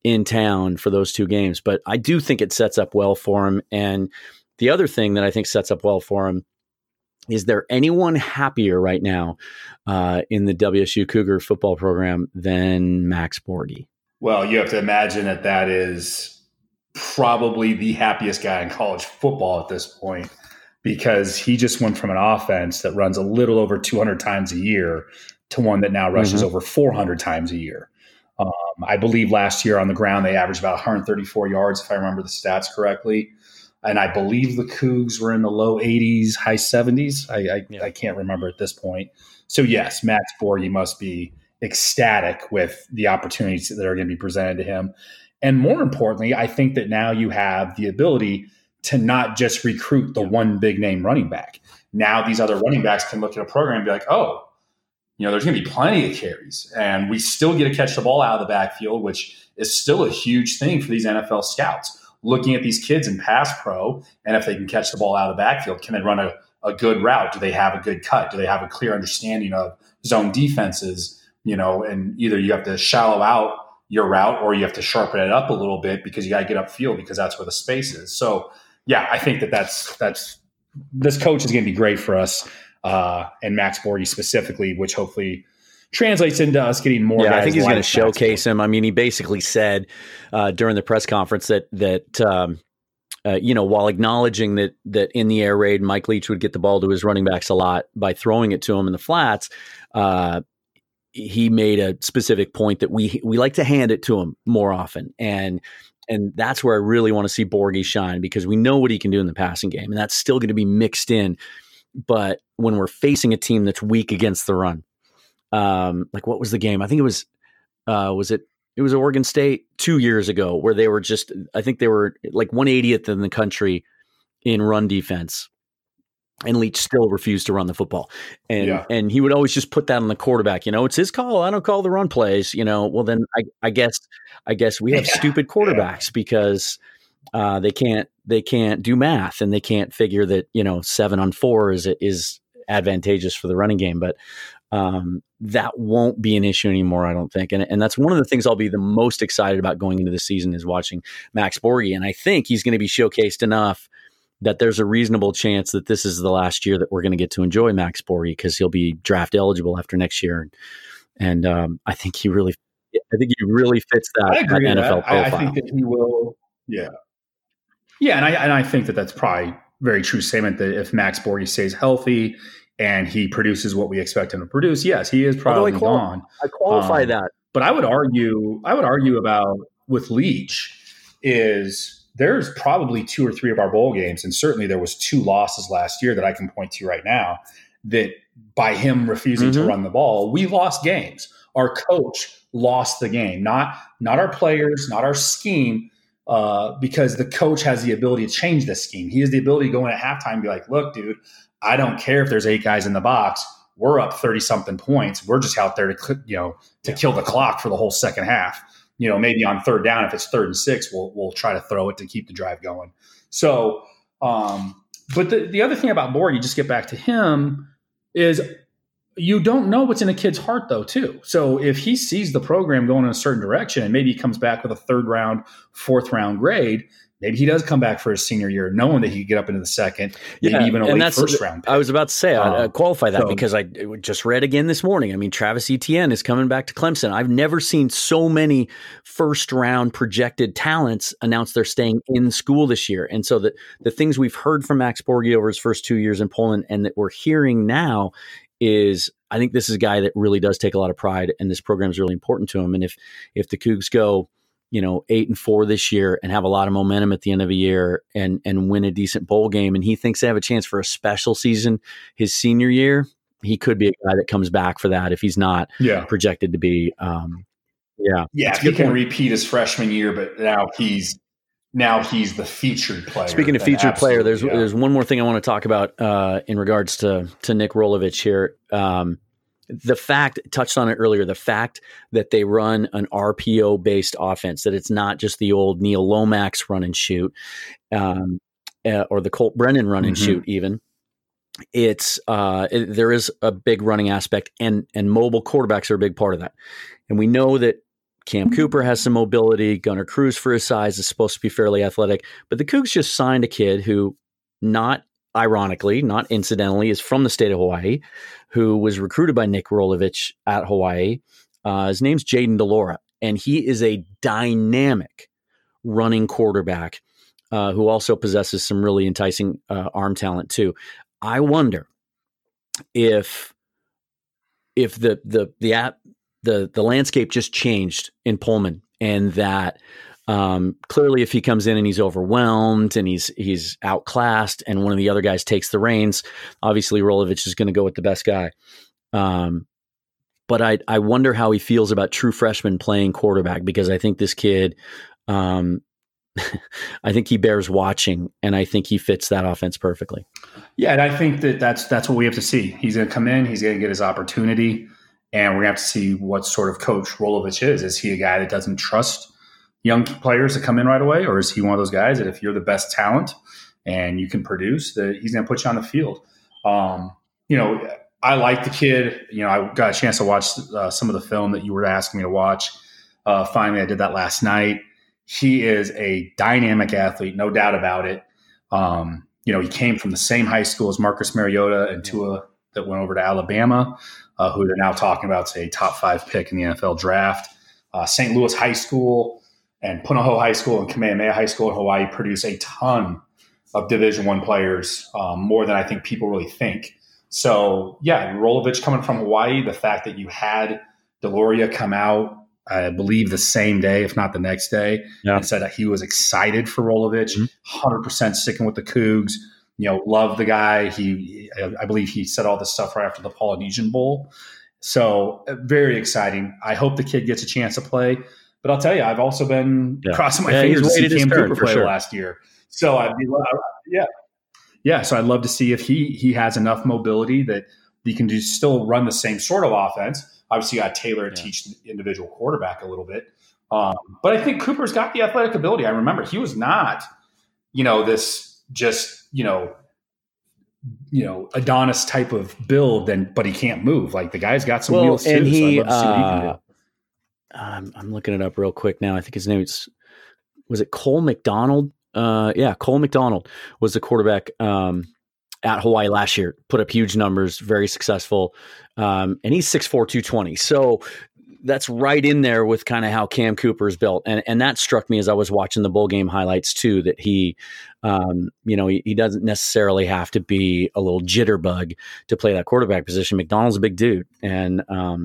in town for those two games. But I do think it sets up well for him. And the other thing that I think sets up well for him, is there anyone happier right now uh, in the W S U Cougar football program than Max Borghi? Well, you have to imagine that that is probably the happiest guy in college football at this point, because he just went from an offense that runs a little over two hundred times a year to one that now rushes mm-hmm. over four hundred times a year. Um, I believe last year on the ground, they averaged about one hundred thirty-four yards, if I remember the stats correctly. And I believe the Cougs were in the low eighties, high seventies. I I, yeah. I can't remember at this point. So, yes, Max Borghi must be ecstatic with the opportunities that are going to be presented to him. And more importantly, I think that now you have the ability to not just recruit the one big name running back. Now these other running backs can look at a program and be like, oh, you know, there's going to be plenty of carries. And we still get to catch the ball out of the backfield, which is still a huge thing for these N F L scouts. Looking at these kids in pass pro, and if they can catch the ball out of the backfield, can they run a, a good route? Do they have a good cut? Do they have a clear understanding of zone defenses? You know, and either you have to shallow out your route or you have to sharpen it up a little bit because you got to get upfield because that's where the space is. So, yeah, I think that that's that's this coach is going to be great for us, uh, and Max Borghi specifically, which hopefully translates into us getting more. Yeah, guys I think he's like going to showcase him. I mean, he basically said uh, during the press conference that that um, uh, you know, while acknowledging that that in the air raid, Mike Leach would get the ball to his running backs a lot by throwing it to him in the flats. Uh, he made a specific point that we we like to hand it to him more often, and and that's where I really want to see Borghi shine, because we know what he can do in the passing game, and that's still going to be mixed in. But when we're facing a team that's weak against the run. Um, like what was the game? I think it was, uh, was it, it was Oregon State two years ago where they were just, I think they were like one hundred eightieth in the country in run defense, and Leach still refused to run the football. And, yeah. and he would always just put that on the quarterback, you know, it's his call. I don't call the run plays, you know, well then I, I guess, I guess we have yeah. stupid quarterbacks yeah. because, uh, they can't, they can't do math, and they can't figure that, you know, seven on four is, is advantageous for the running game. But, um, that won't be an issue anymore, I don't think. And, and that's one of the things I'll be the most excited about going into the season is watching Max Borghi. And I think he's going to be showcased enough that there's a reasonable chance that this is the last year that we're going to get to enjoy Max Borghi, because he'll be draft eligible after next year. And um, I think he really, I think he really fits that, that N F L that. profile. I, I think that he will. Yeah. Yeah. And I, and I think that that's probably very true statement that if Max Borghi stays healthy and he produces what we expect him to produce, yes, he is probably I quali- gone. I qualify um, that. But I would argue, I would argue about with Leach is there's probably two or three of our bowl games, and certainly there was two losses last year that I can point to right now, that by him refusing mm-hmm. to run the ball, we lost games. Our coach lost the game, not not our players, not our scheme, uh, because the coach has the ability to change the scheme. He has the ability to go in at halftime and be like, look, dude, I don't care if there's eight guys in the box. We're up thirty something points. We're just out there to, you know, to kill the clock for the whole second half. You know, maybe on third down, if it's third and six, we'll we'll try to throw it to keep the drive going. So, um, but the, the other thing about Borghi, just get back to him, is you don't know what's in a kid's heart, though, too. So if he sees the program going in a certain direction and maybe he comes back with a third round, fourth round grade, maybe he does come back for his senior year, knowing that he could get up into the second, maybe yeah, even a late first round pick. I was about to say, um, I, I qualify that so, because I just read again this morning. I mean, Travis Etienne is coming back to Clemson. I've never seen so many first round projected talents announce they're staying in school this year. And so the, the things we've heard from Max Borghi over his first two years in Poland and that we're hearing now is I think this is a guy that really does take a lot of pride, and this program is really important to him. And if if the Cougs go, you know, eight and four this year and have a lot of momentum at the end of the year and and win a decent bowl game, and he thinks they have a chance for a special season his senior year, he could be a guy that comes back for that if he's not yeah. projected to be. Um, yeah, yeah, he can point. repeat his freshman year, but now he's now he's the featured player. Speaking of featured player, there's yeah. there's one more thing I want to talk about uh, in regards to to Nick Rolovich here. Um, The fact, touched on it earlier, the fact that they run an R P O-based offense, that it's not just the old Neil Lomax run and shoot, um, uh, or the Colt Brennan run and mm-hmm. shoot even. It's uh, it, there is a big running aspect, and and mobile quarterbacks are a big part of that. And we know that Cam Cooper has some mobility. Gunnar Cruz, for his size, is supposed to be fairly athletic. But the Cougs just signed a kid who, not ironically, not incidentally, is from the state of Hawaii, who was recruited by Nick Rolovich at Hawaii. Uh, his name's Jaden DeLaura, and he is a dynamic running quarterback uh, who also possesses some really enticing uh, arm talent too. I wonder if if the the the app the the landscape just changed in Pullman, and that um, clearly if he comes in and he's overwhelmed and he's he's outclassed, and one of the other guys takes the reins, obviously Rolovich is going to go with the best guy. Um, but I I wonder how he feels about true freshmen playing quarterback, because I think this kid. Um, I think he bears watching, and I think he fits that offense perfectly. Yeah, and I think that that's that's what we have to see. He's going to come in, he's going to get his opportunity, and we're going to have to see what sort of coach Rolovich is. Is he a guy that doesn't trust young players to come in right away, or is he one of those guys that if you're the best talent and you can produce, that he's going to put you on the field? Um, you know, I like the kid. You know, I got a chance to watch uh, some of the film that you were asking me to watch. Uh, finally, I did that last night. He is a dynamic athlete, no doubt about it. Um, you know, he came from the same high school as Marcus Mariota and Tua that went over to Alabama, uh, who they're now talking about as a top five pick in the N F L draft. Uh, Saint Louis High School and Punahou High School and Kamehameha High School in Hawaii produce a ton of Division One players, um, more than I think people really think. So, yeah, Rolovich coming from Hawaii, the fact that you had DeLaura come out, I believe the same day, if not the next day, yeah. and said that he was excited for Rolovich, mm-hmm. one hundred percent sticking with the Cougs. You know, love the guy. He, I believe he said all this stuff right after the Polynesian Bowl. So very exciting. I hope the kid gets a chance to play. But I'll tell you, I've also been yeah. crossing my yeah, fingers to see Cam Cooper play sure. last year. So I'd be, yeah, yeah. So I'd love to see if he he has enough mobility that he can do still run the same sort of offense. Obviously, you got to tailor and yeah. teach the individual quarterback a little bit. Um, but I think Cooper's got the athletic ability. I remember he was not, you know, this just, you know, you know, Adonis type of build, and but he can't move. Like the guy's got some well, wheels and too. He, so I'd love to see uh, what he can do. I'm, I'm looking it up real quick now. I think his name is, was it Cole McDonald? Uh, yeah, Cole McDonald was the quarterback um, at Hawaii last year. Put up huge numbers, very successful. Um, and he's six four, two twenty. So that's right in there with kind of how Cam Cooper is built. And and that struck me as I was watching the bowl game highlights too, that he, um, you know, he, he doesn't necessarily have to be a little jitterbug to play that quarterback position. McDonald's a big dude. And um,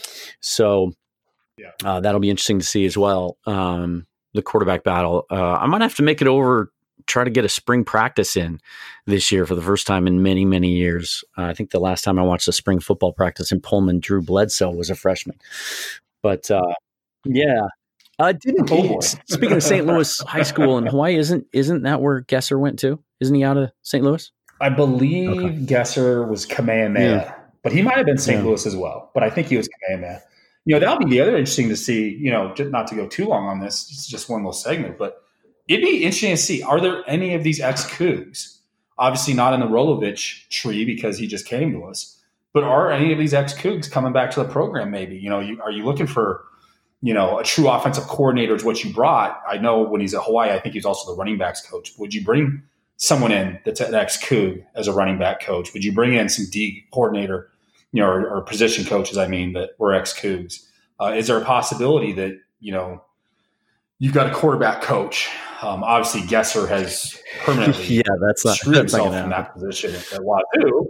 so yeah. uh, that'll be interesting to see as well. Um, the quarterback battle. Uh, I might have to make it over, try to get a spring practice in this year for the first time in many, many years. Uh, I think the last time I watched a spring football practice in Pullman, Drew Bledsoe was a freshman. But uh, yeah, uh, didn't he, speaking of Saint Louis High School in Hawaii, isn't isn't that where Gesser went to? Isn't he out of Saint Louis? I believe okay. Gesser was Kamehameha, yeah. but he might have been Saint Yeah. Louis as well. But I think he was Kamehameha. You know, that'll be the other interesting to see, you know, not to go too long on this, it's just one little segment, but it'd be interesting to see, are there any of these ex-Cougs, obviously not in the Rolovich tree because he just came to us, but are any of these ex-Cougs coming back to the program maybe? You know, you, are you looking for, you know, a true offensive coordinator is what you brought? I know when he's at Hawaii, I think he's also the running backs coach. Would you bring someone in that's an ex-Coug as a running back coach? Would you bring in some D coordinator, you know, or, or position coaches, I mean, that were ex-Cougs? Uh, is there a possibility that, you know, you've got a quarterback coach? Um, obviously, Gesser has permanently yeah, that's not, screwed that's himself from that position at Wazoo.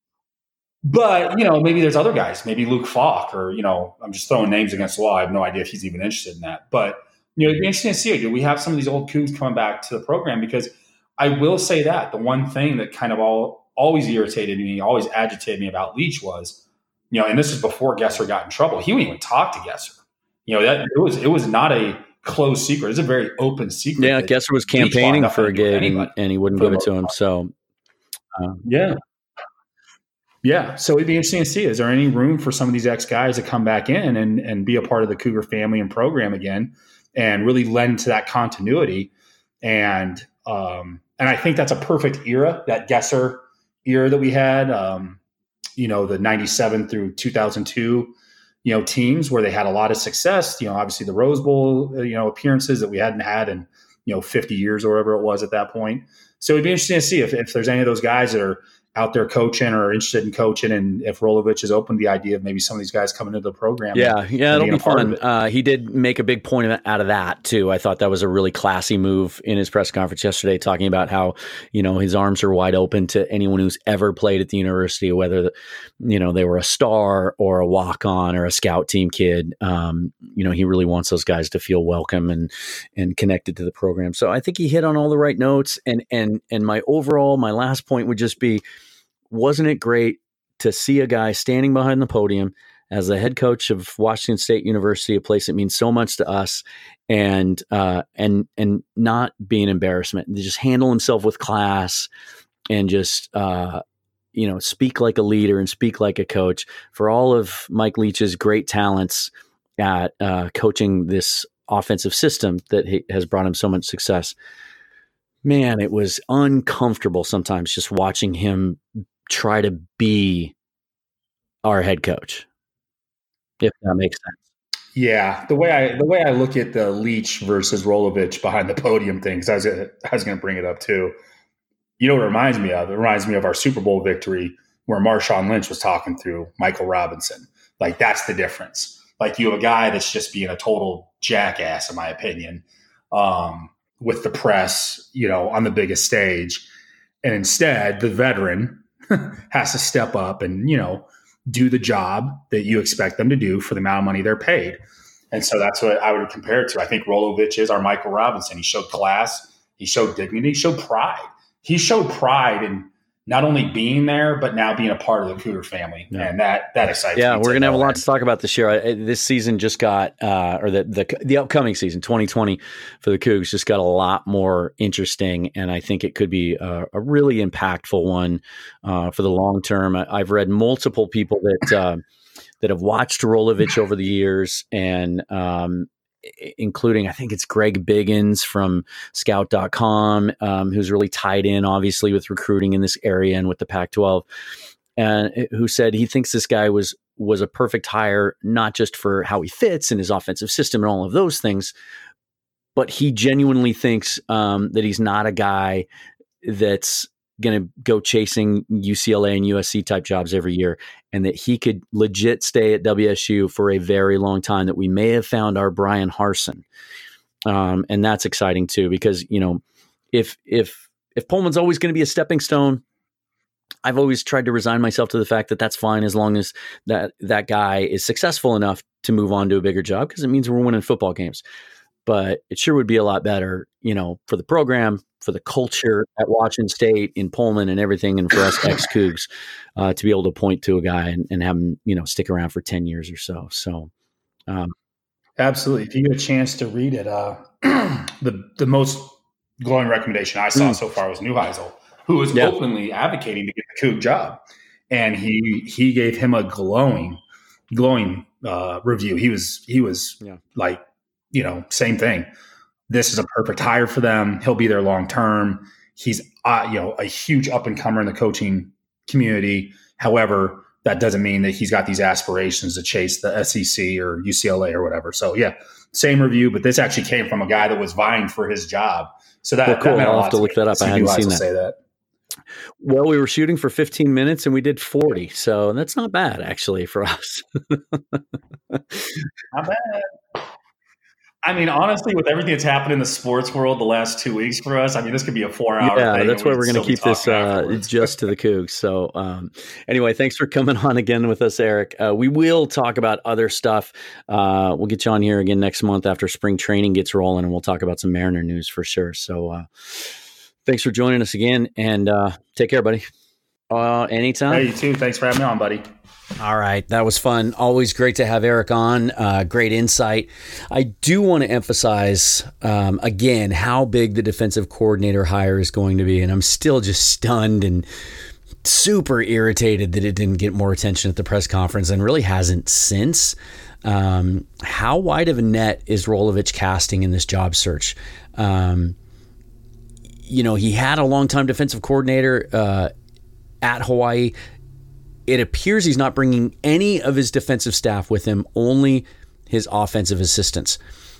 But, you know, maybe there's other guys, maybe Luke Falk, or, you know, I'm just throwing names against the wall. I have no idea if he's even interested in that. But, you know, it'd be interesting to see. Do we have some of these old Cougs coming back to the program? Because I will say that the one thing that kind of all always irritated me, always agitated me about Leach was, you know, and this is before Gesser got in trouble. He wouldn't even talk to Gesser. You know, that it was it was not a closed secret. It's a very open secret. Yeah, Gesser was campaigning for a gig, and, and he wouldn't give it to him. So, um, yeah. Yeah. So it'd be interesting to see, is there any room for some of these ex guys to come back in and, and be a part of the Cougar family and program again and really lend to that continuity? And, um, and I think that's a perfect era, that Gesser era that we had, um, you know, the ninety-seven through two thousand two, you know, teams where they had a lot of success. You know, obviously the Rose Bowl, you know, appearances that we hadn't had in, you know, fifty years or whatever it was at that point. So it'd be interesting to see if, if there's any of those guys that are out there coaching or interested in coaching, and if Rolovich has opened the idea of maybe some of these guys coming into the program. Yeah, and, yeah, and it'll be fun. it. Uh, he did make a big point of, out of that too. I thought that was a really classy move in his press conference yesterday, talking about how, you know, his arms are wide open to anyone who's ever played at the university, whether the, you know, they were a star or a walk-on or a scout team kid. Um, you know, he really wants those guys to feel welcome and and connected to the program. So I think he hit on all the right notes. And and and my overall, my last point would just be, wasn't it great to see a guy standing behind the podium as the head coach of Washington State University, a place that means so much to us, and uh, and and not be an embarrassment, and just handle himself with class, and just uh, you know, speak like a leader and speak like a coach. For all of Mike Leach's great talents at uh, coaching this offensive system that he, has brought him so much success, man, it was uncomfortable sometimes just watching him try to be our head coach, if that makes sense. Yeah, the way I the way I look at the Leach versus Rolovich behind the podium thing, because I was I was going to bring it up too. You know what it reminds me of? It reminds me of our Super Bowl victory where Marshawn Lynch was talking through Michael Robinson. Like, that's the difference. Like, you have a guy that's just being a total jackass, in my opinion, um, with the press, you know, on the biggest stage, and instead the veteran has to step up and, you know, do the job that you expect them to do for the amount of money they're paid. And so that's what I would compare it to. I think Rolovich is our Michael Robinson. He showed class. He showed dignity. He showed pride. He showed pride in not only being there, but now being a part of the Cougar family. Yeah. And that, that excites yeah, me. Yeah, we're going to have a lot to talk about this year. I, this season just got, uh, or the, the the upcoming season, twenty twenty for the Cougs, just got a lot more interesting. And I think it could be a, a really impactful one uh, for the long term. I, I've read multiple people that uh, that have watched Rolovich over the years, and um, including, I think it's Greg Biggins from scout dot com, um, who's really tied in, obviously, with recruiting in this area and with the Pac twelve, and who said he thinks this guy was was a perfect hire, not just for how he fits in his offensive system and all of those things, but he genuinely thinks um, that he's not a guy that's going to go chasing U C L A and U S C type jobs every year, and that he could legit stay at W S U for a very long time, that we may have found our Brian Harsin. Um, and that's exciting too, because, you know, if, if, if Pullman's always going to be a stepping stone, I've always tried to resign myself to the fact that that's fine, as long as that, that guy is successful enough to move on to a bigger job, because it means we're winning football games. But it sure would be a lot better, you know, for the program, for the culture at Washington State, in Pullman and everything, and for us ex-Cougs uh, to be able to point to a guy and, and have him, you know, stick around for ten years or so. So, um, absolutely. If you get a chance to read it, uh, the the most glowing recommendation I saw mm. so far was Neuheisel, who was yeah. openly advocating to get the Coug job, and he he gave him a glowing, glowing uh, review. He was he was yeah. like, you know, same thing. This is a perfect hire for them. He'll be there long term. He's, uh, you know, a huge up and comer in the coaching community. However, that doesn't mean that he's got these aspirations to chase the S E C or U C L A or whatever. So yeah, same review, but this actually came from a guy that was vying for his job. So that, well, cool. that I'll have to look that up. I hadn't seen that. Say that. Well, we were shooting for fifteen minutes and we did forty. So that's not bad, actually, for us. Not bad. I mean, honestly, with everything that's happened in the sports world the last two weeks for us, I mean, this could be a four-hour yeah, thing. That's why we're going to keep this uh, just to the Cougs. So um, anyway, thanks for coming on again with us, Eric. Uh, we will talk about other stuff. Uh, we'll get you on here again next month after spring training gets rolling, and we'll talk about some Mariner news for sure. So uh, thanks for joining us again, and uh, take care, buddy. Uh, anytime. Hey, you too. Thanks for having me on, buddy. All right. That was fun. Always great to have Eric on. Uh, great insight. I do want to emphasize, um, again, how big the defensive coordinator hire is going to be. And I'm still just stunned and super irritated that it didn't get more attention at the press conference, and really hasn't since. Um, how wide of a net is Rolovich casting in this job search? Um, you know, he had a longtime defensive coordinator uh, at Hawaii. it appears he's not bringing any of his defensive staff with him, only his offensive assistants,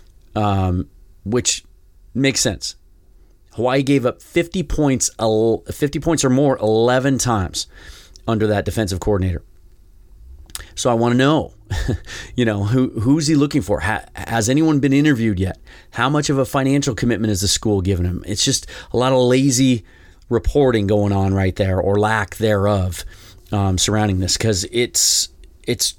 um, which makes sense. Hawaii gave up fifty points, fifty points or more eleven times under that defensive coordinator. So I want to know, you know, who who's he looking for? Ha, has anyone been interviewed yet? How much of a financial commitment is the school giving him? It's just a lot of lazy reporting going on right there, or lack thereof, um, surrounding this, because it's it's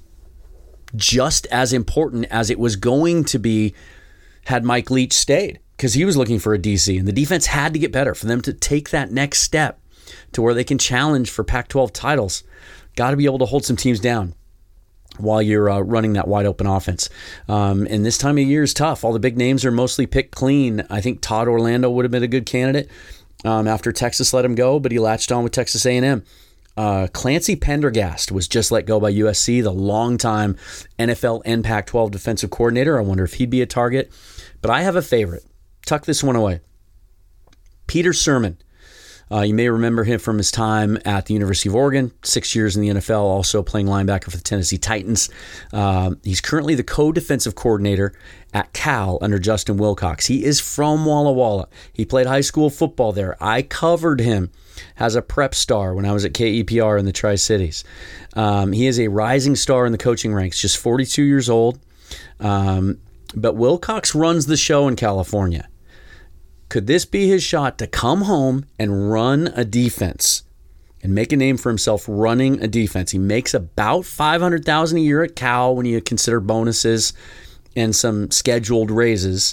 just as important as it was going to be had Mike Leach stayed, because he was looking for a D C, and the defense had to get better for them to take that next step to where they can challenge for Pac twelve titles. Got to be able to hold some teams down while you're uh, running that wide open offense. Um, and this time of year is tough. All the big names are mostly picked clean. I think Todd Orlando would have been a good candidate um, after Texas let him go, but he latched on with Texas A and M. Uh, Clancy Pendergast was just let go by U S C, the longtime N F L and Pac twelve defensive coordinator. I wonder if he'd be a target. But I have a favorite. Tuck this one away. Peter Sirmon. Uh, you may remember him from his time at the University of Oregon, six years in the N F L, also playing linebacker for the Tennessee Titans. Uh, he's currently the co-defensive coordinator at Cal under Justin Wilcox. He is from Walla Walla. He played high school football there. I covered him as a prep star when I was at K E P R in the Tri-Cities. Um, he is a rising star in the coaching ranks, just forty-two years old. Um, but Wilcox runs the show in California. Could this be his shot to come home and run a defense and make a name for himself running a defense? He makes about five hundred thousand dollars a year at Cal when you consider bonuses and some scheduled raises.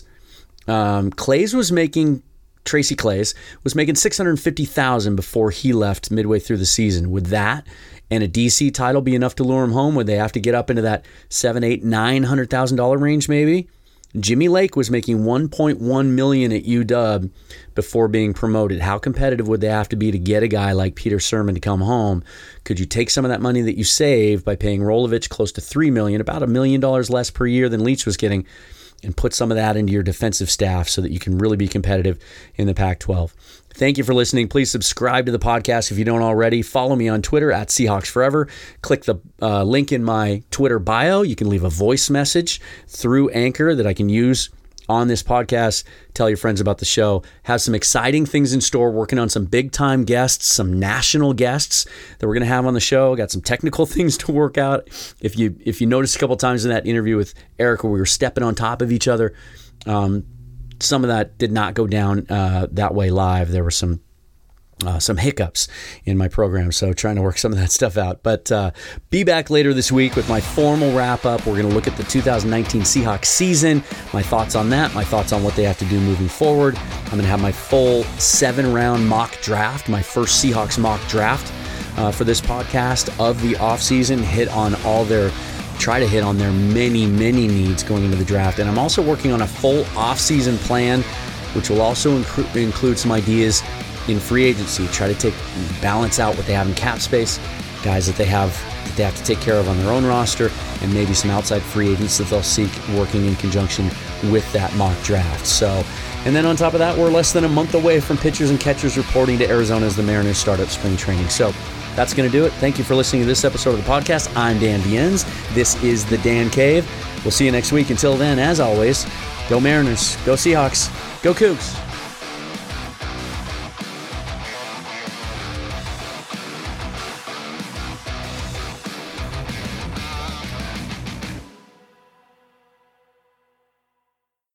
Um, Clays was making, Tracy Clays was making six hundred fifty thousand dollars before he left midway through the season. Would that and a D C title be enough to lure him home? Would they have to get up into that seven, eight, nine hundred thousand dollars range maybe? Jimmy Lake was making one point one million dollars at U W before being promoted. How competitive would they have to be to get a guy like Peter Sirmon to come home? Could you take some of that money that you save by paying Rolovich close to three million dollars, about a million dollars less per year than Leach was getting, and put some of that into your defensive staff so that you can really be competitive in the Pac twelve? Thank you for listening. Please subscribe to the podcast if you don't already. Follow me on Twitter at Seahawks Forever. Click the uh, link in my Twitter bio. You can leave a voice message through Anchor that I can use on this podcast. Tell your friends about the show. Have some exciting things in store. Working on some big-time guests, some national guests that we're going to have on the show. Got some technical things to work out. If you if you noticed a couple times in that interview with Erica, we were stepping on top of each other. Um, some of that did not go down uh, that way live. There were some Uh, some hiccups in my program, so trying to work some of that stuff out. But uh, be back later this week with my formal wrap-up. We're going to look at the two thousand nineteen Seahawks season, my thoughts on that, my thoughts on what they have to do moving forward. I'm going to have my full seven-round mock draft, my first Seahawks mock draft uh, for this podcast of the offseason, hit on all their, try to hit on their many, many needs going into the draft. And I'm also working on a full offseason plan, which will also inc- include some ideas in free agency. Try to take balance out what they have in cap space, guys that they have that they have to take care of on their own roster, and maybe some outside free agents that they'll seek working in conjunction with that mock draft. So, and then on top of that, we're less than a month away from pitchers and catchers reporting to Arizona as the Mariners start up spring training. So that's going to do it. Thank you for listening to this episode of the podcast. I'm Dan Viennes. This is the Dan Cave. We'll see you next week. Until then, as always, go Mariners, go Seahawks, go Cougs.